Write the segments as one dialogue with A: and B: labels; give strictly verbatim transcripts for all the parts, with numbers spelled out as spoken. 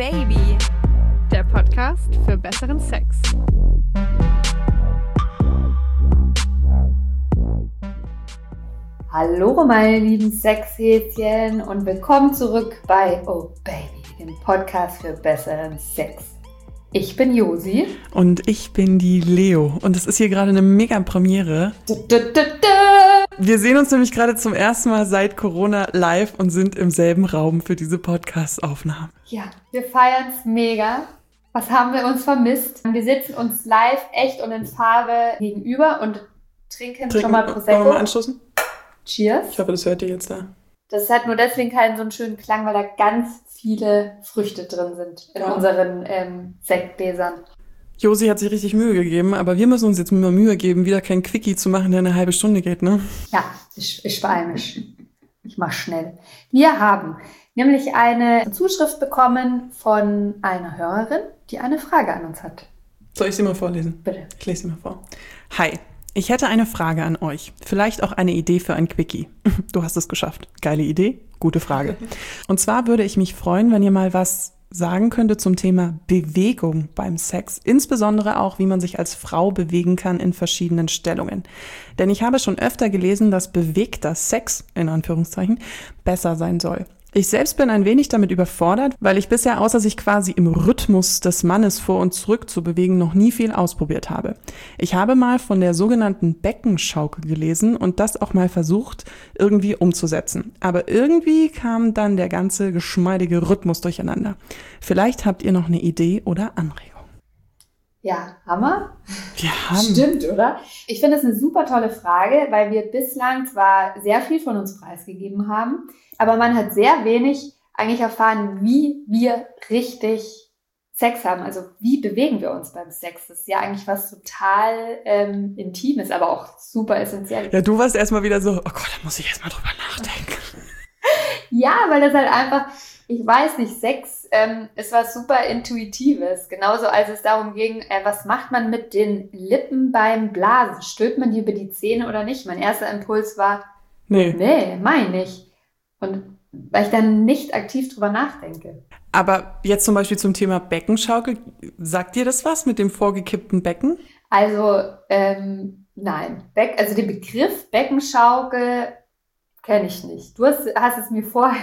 A: Baby, der Podcast für besseren Sex.
B: Hallo meine lieben Sexhäschen und willkommen zurück bei Oh Baby, dem Podcast für besseren Sex. Ich bin Josi.
C: Und ich bin die Leo. Und es ist hier gerade eine Mega-Premiere.
B: Du, du, du, du.
C: Wir sehen uns nämlich gerade zum ersten Mal seit Corona live und sind im selben Raum für diese Podcast-Aufnahme.
B: Ja, wir feiern es mega. Was haben wir uns vermisst? Wir sitzen uns live echt und in Farbe gegenüber und trinken, trinken schon mal Prosecco.
C: Wollen wir mal anstoßen?
B: Cheers.
C: Ich hoffe, das hört ihr jetzt da.
B: Das hat nur deswegen keinen so einen schönen Klang, weil da ganz viele Früchte drin sind in ja. unseren ähm, Sektgläsern.
C: Josi hat sich richtig Mühe gegeben, aber wir müssen uns jetzt mal Mühe geben, wieder kein Quickie zu machen, der eine halbe Stunde geht, ne?
B: Ja, ich, ich beeile mich. Ich mach schnell. Wir haben nämlich eine Zuschrift bekommen von einer Hörerin, die eine Frage an uns hat.
C: Soll ich sie mal vorlesen?
B: Bitte.
C: Ich lese sie mal vor. Hi. Ich hätte eine Frage an euch. Vielleicht auch eine Idee für ein Quickie. Du hast es geschafft. Geile Idee, gute Frage. Und zwar würde ich mich freuen, wenn ihr mal was sagen könntet zum Thema Bewegung beim Sex. Insbesondere auch, wie man sich als Frau bewegen kann in verschiedenen Stellungen. Denn ich habe schon öfter gelesen, dass bewegter Sex, in Anführungszeichen, besser sein soll. Ich selbst bin ein wenig damit überfordert, weil ich bisher außer sich quasi im Rhythmus des Mannes vor und zurück zu bewegen noch nie viel ausprobiert habe. Ich habe mal von der sogenannten Beckenschaukel gelesen und das auch mal versucht, irgendwie umzusetzen. Aber irgendwie kam dann der ganze geschmeidige Rhythmus durcheinander. Vielleicht habt ihr noch eine Idee oder Anregung.
B: Ja, Hammer.
C: Wir haben.
B: Stimmt, oder? Ich finde das eine super tolle Frage, weil wir bislang zwar sehr viel von uns preisgegeben haben, aber man hat sehr wenig eigentlich erfahren, wie wir richtig Sex haben. Also wie bewegen wir uns beim Sex? Das ist ja eigentlich was total ähm, Intimes, aber auch super essentiell.
C: Ja, du warst erstmal wieder so, oh Gott, da muss ich erstmal drüber nachdenken.
B: Ja, weil das halt einfach, ich weiß nicht, Sex ähm, ist was super Intuitives. Genauso als es darum ging, äh, was macht man mit den Lippen beim Blasen? Stülpt man die über die Zähne oder nicht? Mein erster Impuls war,
C: nee,
B: nee, mein nicht. Und weil ich dann nicht aktiv drüber nachdenke.
C: Aber jetzt zum Beispiel zum Thema Beckenschaukel, sagt dir das was mit dem vorgekippten Becken?
B: Also, ähm, nein. Beck, also den Begriff Beckenschaukel kenne ich nicht. Du hast, hast es mir vorher,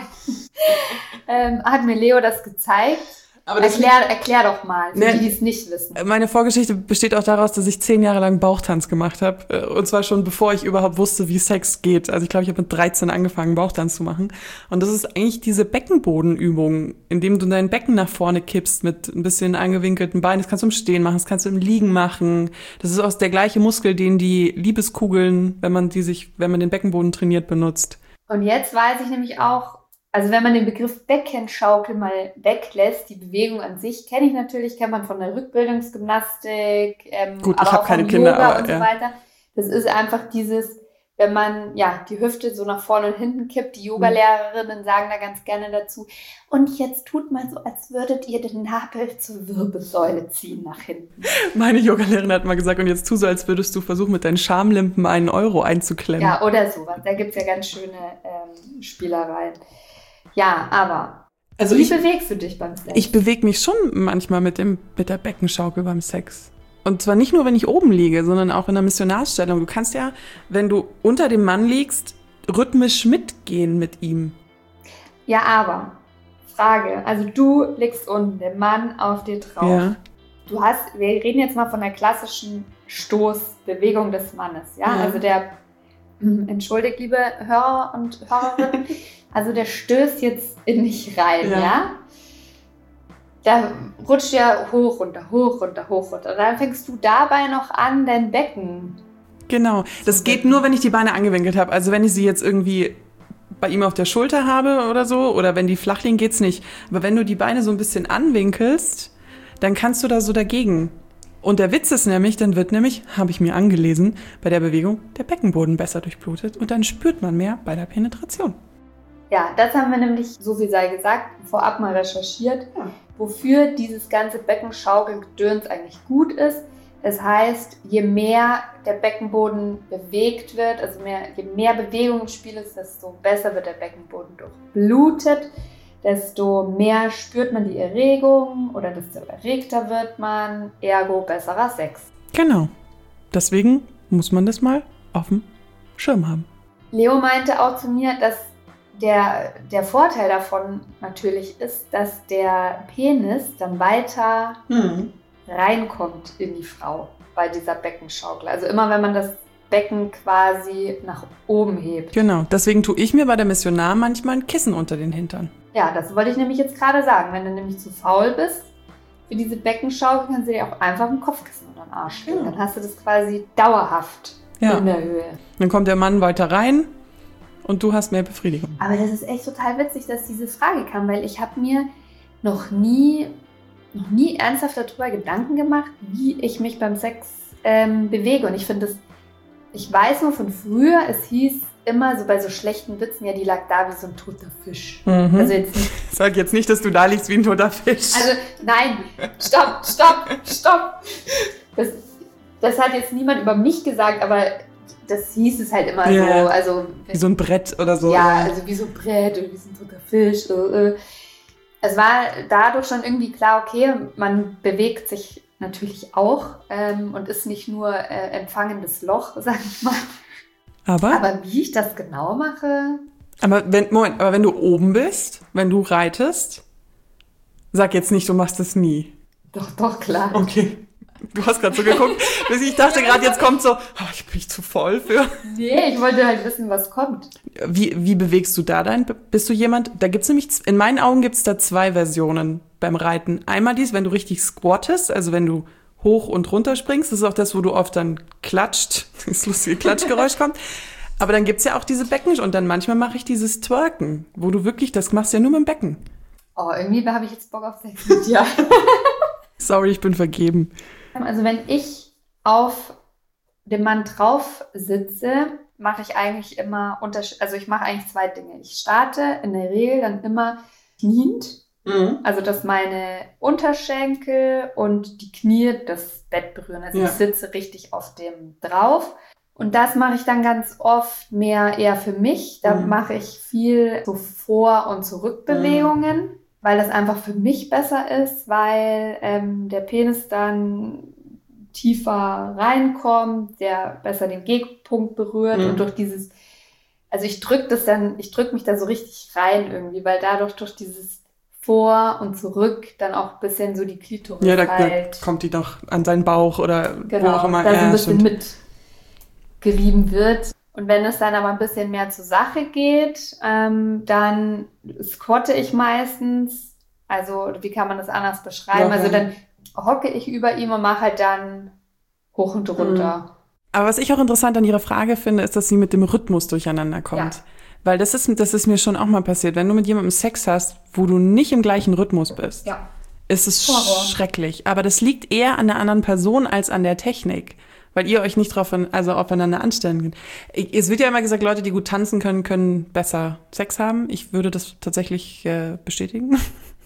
B: ähm, hat mir Leo das gezeigt. Aber das erklär, erklär doch mal, für ne, die, die es nicht wissen.
C: Meine Vorgeschichte besteht auch daraus, dass ich zehn Jahre lang Bauchtanz gemacht habe. Und zwar schon bevor ich überhaupt wusste, wie Sex geht. Also ich glaube, ich habe mit dreizehn angefangen, Bauchtanz zu machen. Und das ist eigentlich diese Beckenbodenübung, indem du dein Becken nach vorne kippst mit ein bisschen angewinkelten Beinen. Das kannst du im Stehen machen, das kannst du im Liegen machen. Das ist auch der gleiche Muskel, den die Liebeskugeln, wenn man die sich, wenn man den Beckenboden trainiert, benutzt.
B: Und jetzt weiß ich nämlich auch, also wenn man den Begriff Beckenschaukel mal weglässt, die Bewegung an sich kenne ich natürlich, kennt man von der Rückbildungsgymnastik, ähm,
C: Gut,
B: aber
C: ich habe
B: auch
C: keine
B: vom
C: Kinder,
B: Yoga
C: aber
B: und
C: ja.
B: so weiter. Das ist einfach dieses, wenn man ja die Hüfte so nach vorne und hinten kippt, die Yogalehrerinnen sagen da ganz gerne dazu. Und jetzt tut mal so, als würdet ihr den Nabel zur Wirbelsäule ziehen nach hinten.
C: Meine Yogalehrerin hat mal gesagt, und jetzt tu so, als würdest du versuchen, mit deinen Schamlimpen einen Euro einzuklemmen.
B: Ja, oder sowas. Da gibt's ja ganz schöne ähm, Spielereien. Ja, aber
C: also
B: wie
C: ich,
B: bewegst du dich beim Sex?
C: Ich bewege mich schon manchmal mit, dem, mit der Beckenschaukel beim Sex. Und zwar nicht nur, wenn ich oben liege, sondern auch in der Missionarstellung. Du kannst ja, wenn du unter dem Mann liegst, rhythmisch mitgehen mit ihm.
B: Ja, aber, Frage, also du liegst unten, der Mann auf dir drauf.
C: Ja.
B: Du hast, wir reden jetzt mal von der klassischen Stoßbewegung des Mannes, ja?
C: Ja.
B: Also der, entschuldigt, liebe Hörer und Hörerinnen, also der stößt jetzt in dich rein, ja? ja? Da rutscht ja hoch, runter, hoch, runter, hoch, runter. Und dann fängst du dabei noch an, dein Becken.
C: Genau, das geht nur, wenn ich die Beine angewinkelt habe. Also wenn ich sie jetzt irgendwie bei ihm auf der Schulter habe oder so, oder wenn die flach liegen, geht's nicht. Aber wenn du die Beine so ein bisschen anwinkelst, dann kannst du da so dagegen. Und der Witz ist nämlich, dann wird nämlich, habe ich mir angelesen, bei der Bewegung der Beckenboden besser durchblutet und dann spürt man mehr bei der Penetration.
B: Ja, das haben wir nämlich, so viel sei gesagt, vorab mal recherchiert, ja. wofür dieses ganze Beckenschaukelgedöns eigentlich gut ist. Das heißt, je mehr der Beckenboden bewegt wird, also mehr, je mehr Bewegung im Spiel ist, desto besser wird der Beckenboden durchblutet. desto mehr spürt man die Erregung oder desto erregter wird man, ergo besserer Sex.
C: Genau. Deswegen muss man das mal auf dem Schirm haben.
B: Leo meinte auch zu mir, dass der, der Vorteil davon natürlich ist, dass der Penis dann weiter hm. reinkommt in die Frau bei dieser Beckenschaukel. Also immer wenn man das Becken quasi nach oben hebt.
C: Genau, deswegen tue ich mir bei der Missionar manchmal ein Kissen unter den Hintern.
B: Ja, das wollte ich nämlich jetzt gerade sagen. Wenn du nämlich zu faul bist für diese Beckenschaukel, kannst du dir auch einfach ein Kopfkissen unter den Arsch legen. Ja. Dann hast du das quasi dauerhaft ja. in der Höhe.
C: Dann kommt der Mann weiter rein und du hast mehr Befriedigung.
B: Aber das ist echt total witzig, dass diese Frage kam, weil ich habe mir noch nie, noch nie ernsthaft darüber Gedanken gemacht, wie ich mich beim Sex ähm, bewege. Und ich finde das, ich weiß nur von früher, es hieß immer so bei so schlechten Witzen, ja, die lag da wie so ein toter Fisch.
C: Mhm.
B: Also jetzt nicht.
C: Sag jetzt nicht, dass du da liegst wie ein toter Fisch.
B: Also nein, stopp, stopp, stopp. Das, das hat jetzt niemand über mich gesagt, aber das hieß es halt immer ja. so. Also,
C: wie so ein Brett oder so.
B: Ja, also wie so ein Brett oder wie so ein toter Fisch. Es war dadurch schon irgendwie klar, okay, man bewegt sich natürlich auch ähm, und ist nicht nur äh, empfangendes Loch, sag ich mal.
C: Aber?
B: Aber wie ich das genau mache...
C: Aber wenn, Moment, aber wenn du oben bist, wenn du reitest, sag jetzt nicht, du machst das nie.
B: Doch, doch, klar.
C: Okay. Du hast gerade so geguckt, bis ich dachte gerade, jetzt kommt so, oh, ich bin zu voll für.
B: Nee, ich wollte halt wissen, was kommt.
C: Wie, wie bewegst du da dein, bist du jemand, da gibt's nämlich, in meinen Augen gibt's da zwei Versionen beim Reiten. Einmal dies, wenn du richtig squattest, also wenn du hoch und runter springst, das ist auch das, wo du oft dann klatscht, das lustige Klatschgeräusch kommt. Aber dann gibt's ja auch diese Becken und dann manchmal mache ich dieses Twerken, wo du wirklich, das machst du ja nur mit dem Becken.
B: Oh, irgendwie habe ich jetzt Bock auf Sex mit dir.
C: Sorry, ich bin vergeben.
B: Also wenn ich auf dem Mann drauf sitze, mache ich eigentlich immer, unterschied- also ich mache eigentlich zwei Dinge. Ich starte in der Regel dann immer kniend, mhm. also dass meine Unterschenkel und die Knie das Bett berühren. Also ja. ich sitze richtig auf dem drauf. Und das mache ich dann ganz oft mehr eher für mich. Da mhm. mache ich viel so Vor- und Zurückbewegungen. Mhm. Weil das einfach für mich besser ist, weil ähm, der Penis dann tiefer reinkommt, der besser den G-Punkt berührt mhm. und durch dieses, also ich drücke das dann, ich drücke mich da so richtig rein irgendwie, weil dadurch durch dieses Vor und Zurück dann auch ein bisschen so die Klitoris
C: ja, da,
B: halt.
C: Da kommt die doch an seinen Bauch oder
B: genau,
C: wo auch immer.
B: Da so ein
C: ja,
B: bisschen mitgerieben wird. Und wenn es dann aber ein bisschen mehr zur Sache geht, ähm, dann squatte ich meistens. Also wie kann man das anders beschreiben? Ja, also dann hocke ich über ihm und mache halt dann hoch und runter.
C: Mhm. Aber was ich auch interessant an Ihrer Frage finde, ist, dass sie mit dem Rhythmus durcheinander kommt. Ja. Weil das ist, das ist mir schon auch mal passiert. Wenn du mit jemandem Sex hast, wo du nicht im gleichen Rhythmus bist, ja. ist es Horror. Schrecklich. Aber das liegt eher an der anderen Person als an der Technik. Weil ihr euch nicht drauf, also aufeinander anstellen könnt. Es wird ja immer gesagt, Leute, die gut tanzen können, können besser Sex haben. Ich würde das tatsächlich äh, bestätigen.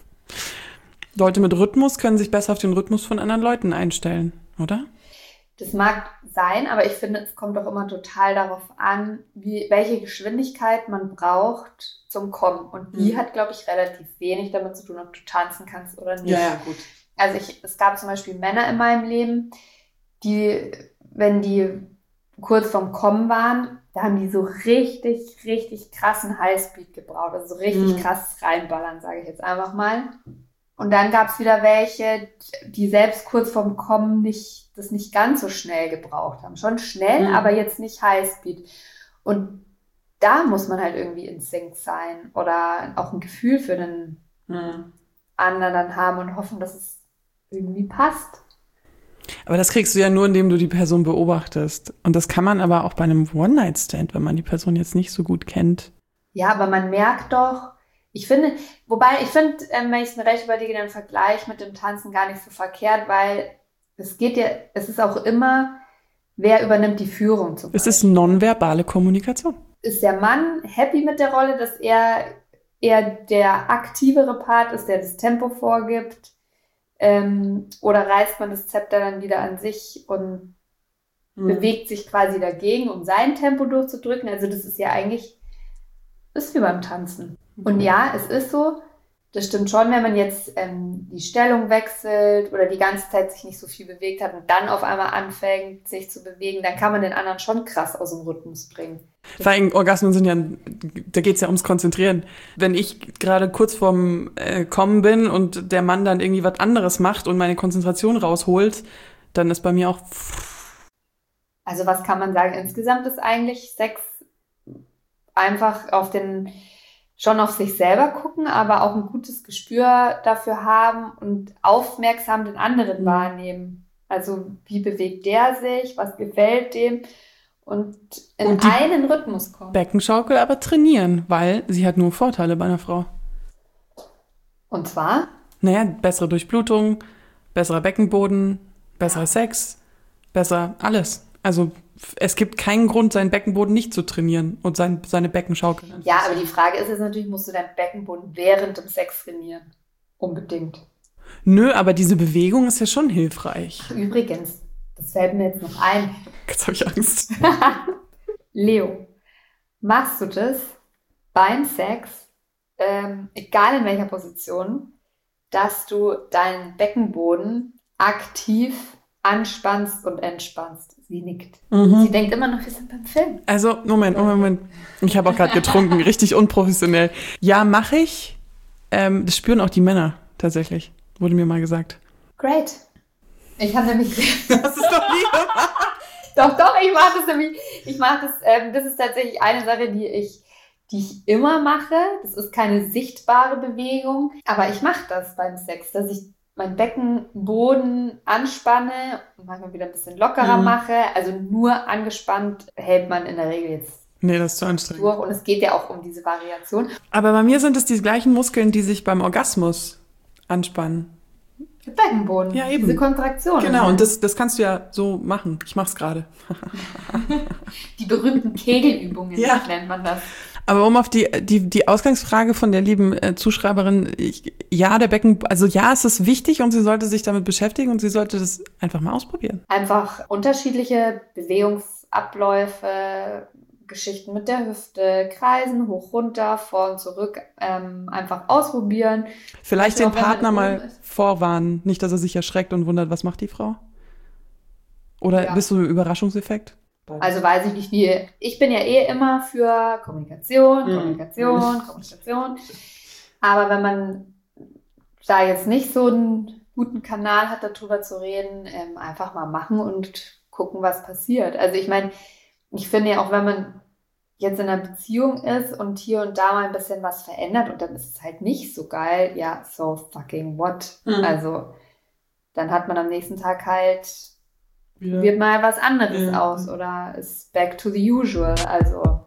C: Leute mit Rhythmus können sich besser auf den Rhythmus von anderen Leuten einstellen, oder?
B: Das mag sein, aber ich finde, es kommt doch immer total darauf an, wie, welche Geschwindigkeit man braucht zum Kommen. Und die mhm. hat, glaube ich, relativ wenig damit zu tun, ob du tanzen kannst oder nicht.
C: Ja, ja, gut.
B: Also ich, es gab zum Beispiel Männer in meinem Leben, die, wenn die kurz vorm Kommen waren, da haben die so richtig, richtig krassen Highspeed gebraucht. Also so richtig mhm. krass reinballern, sage ich jetzt einfach mal. Und dann gab es wieder welche, die selbst kurz vorm Kommen nicht, das nicht ganz so schnell gebraucht haben. Schon schnell, mhm. aber jetzt nicht Highspeed. Und da muss man halt irgendwie in Sync sein oder auch ein Gefühl für den mhm. anderen dann haben und hoffen, dass es irgendwie passt.
C: Aber das kriegst du ja nur, indem du die Person beobachtest. Und das kann man aber auch bei einem One-Night-Stand, wenn man die Person jetzt nicht so gut kennt.
B: Ja, aber man merkt doch, ich finde, wobei ich finde, ähm, wenn ich es mir recht überlege, den Vergleich mit dem Tanzen gar nicht so verkehrt, weil es geht ja, es ist auch immer, wer übernimmt die Führung zum Beispiel.
C: Es ist nonverbale Kommunikation.
B: Ist der Mann happy mit der Rolle, dass er eher der aktivere Part ist, der das Tempo vorgibt? Ähm, oder reißt man das Zepter dann wieder an sich und mhm. bewegt sich quasi dagegen, um sein Tempo durchzudrücken? Also das ist ja eigentlich, ist wie beim Tanzen. Und ja, es ist so, das stimmt schon, wenn man jetzt ähm, die Stellung wechselt oder die ganze Zeit sich nicht so viel bewegt hat und dann auf einmal anfängt, sich zu bewegen, dann kann man den anderen schon krass aus dem Rhythmus bringen.
C: Vor allem Orgasmen sind ja, da geht es ja ums Konzentrieren. Wenn ich gerade kurz vorm äh, Kommen bin und der Mann dann irgendwie was anderes macht und meine Konzentration rausholt, dann ist bei mir auch...
B: Also was kann man sagen? Insgesamt ist eigentlich Sex einfach auf den... schon auf sich selber gucken, aber auch ein gutes Gespür dafür haben und aufmerksam den anderen wahrnehmen. Also wie bewegt der sich, was gefällt dem und in und einen Rhythmus kommen.
C: Beckenschaukel aber trainieren, weil sie hat nur Vorteile bei einer Frau.
B: Und zwar?
C: Naja, bessere Durchblutung, besserer Beckenboden, besserer Sex, besser alles. Also es gibt keinen Grund, seinen Beckenboden nicht zu trainieren und sein, seine Beckenschaukel.
B: Ja, aber die Frage ist jetzt natürlich, musst du deinen Beckenboden während dem Sex trainieren? Unbedingt.
C: Nö, aber diese Bewegung ist ja schon hilfreich.
B: Übrigens, das fällt mir jetzt noch ein.
C: Jetzt habe ich Angst.
B: Leo, machst du das beim Sex, ähm, egal in welcher Position, dass du deinen Beckenboden aktiv anspannst und entspannst? Sie nickt. Mhm. Sie denkt immer noch, wir sind beim Film.
C: Also, Moment, Moment, Moment. Ich habe auch gerade getrunken, richtig unprofessionell. Ja, mache ich. Ähm, das spüren auch die Männer, tatsächlich. Wurde mir mal gesagt.
B: Great. Ich habe nämlich...
C: Das ist doch nie
B: Doch, doch, ich mache das nämlich... Ich mache das... Ähm, das ist tatsächlich eine Sache, die ich, die ich immer mache. Das ist keine sichtbare Bewegung. Aber ich mache das beim Sex, dass ich meinen Beckenboden anspanne und manchmal wieder ein bisschen lockerer mhm. mache. Also nur angespannt hält man in der Regel jetzt
C: nee, das ist zu anstrengend.
B: durch. Und es geht ja auch um diese Variation.
C: Aber bei mir sind es die gleichen Muskeln, die sich beim Orgasmus anspannen.
B: Der Beckenboden,
C: ja, eben.
B: Diese Kontraktion.
C: Genau, und das, das kannst du ja so machen. Ich mach's gerade.
B: Die berühmten Kegelübungen,
C: ja.
B: nennt man das.
C: Aber um auf die, die, die Ausgangsfrage von der lieben äh, Zuschreiberin, ich, ja, der Becken, also ja, es ist wichtig und sie sollte sich damit beschäftigen und sie sollte das einfach mal ausprobieren.
B: Einfach unterschiedliche Bewegungsabläufe, Geschichten mit der Hüfte, kreisen, hoch, runter, vor und zurück, ähm, einfach ausprobieren.
C: Vielleicht den Partner mal vorwarnen, nicht, dass er sich erschreckt und wundert, was macht die Frau? Oder ja. Bist du Überraschungseffekt?
B: Also weiß ich nicht, wie. Ich bin ja eh immer für Kommunikation, Kommunikation, mhm. Kommunikation. Aber wenn man da jetzt nicht so einen guten Kanal hat, darüber zu reden, ähm, einfach mal machen und gucken, was passiert. Also ich meine, ich finde ja auch, wenn man jetzt in einer Beziehung ist und hier und da mal ein bisschen was verändert und dann ist es halt nicht so geil, ja, so fucking what? Mhm. Also dann hat man am nächsten Tag halt ja. wird mal was anderes ja. aus oder ist back to the usual. Also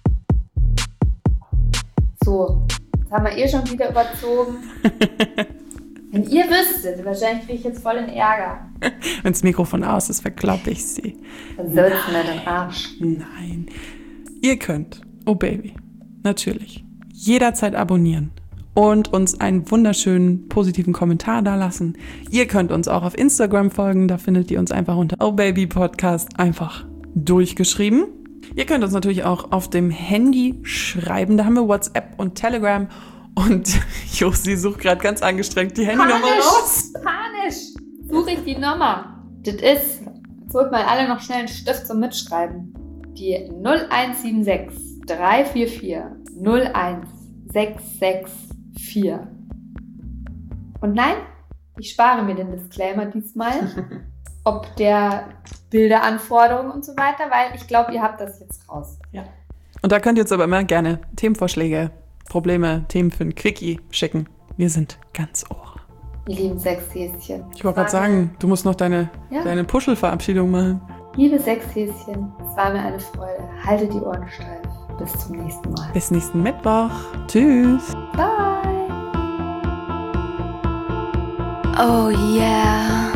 B: so, jetzt haben wir eh schon wieder überzogen. Wenn ihr wüsstet, wahrscheinlich kriege ich jetzt voll den Ärger.
C: Wenn das Mikrofon aus ist, verkloppe ich sie.
B: Dann sollst du mir den Arsch.
C: Nein. Ihr könnt, oh Baby, natürlich, jederzeit abonnieren und uns einen wunderschönen positiven Kommentar dalassen. Ihr könnt uns auch auf Instagram folgen, da findet ihr uns einfach unter Oh Baby Podcast einfach durchgeschrieben. Ihr könnt uns natürlich auch auf dem Handy schreiben, da haben wir WhatsApp und Telegram. Und Josi sucht gerade ganz angestrengt die Handynummer raus.
B: Panisch! Suche ich die Nummer. Das ist, jetzt holt mal alle noch schnell einen Stift zum Mitschreiben. Die null eins sieben sechs drei vier vier null eins sechs sechs vier. Und nein, ich spare mir den Disclaimer diesmal, ob der Bilderanforderungen und so weiter, weil ich glaube, ihr habt das jetzt raus.
C: Ja. Und da könnt ihr jetzt aber immer gerne Themenvorschläge, Probleme, Themen für ein Quickie schicken. Wir sind ganz Ohr.
B: Ihr lieben Sexhäschen.
C: Ich wollte gerade sagen, du musst noch deine, ja. deine Puschelverabschiedung machen.
B: Liebe Sexhäschen, es war mir eine Freude. Haltet die Ohren steif. Bis zum nächsten Mal.
C: Bis nächsten Mittwoch. Tschüss.
B: Bye.
D: Oh yeah.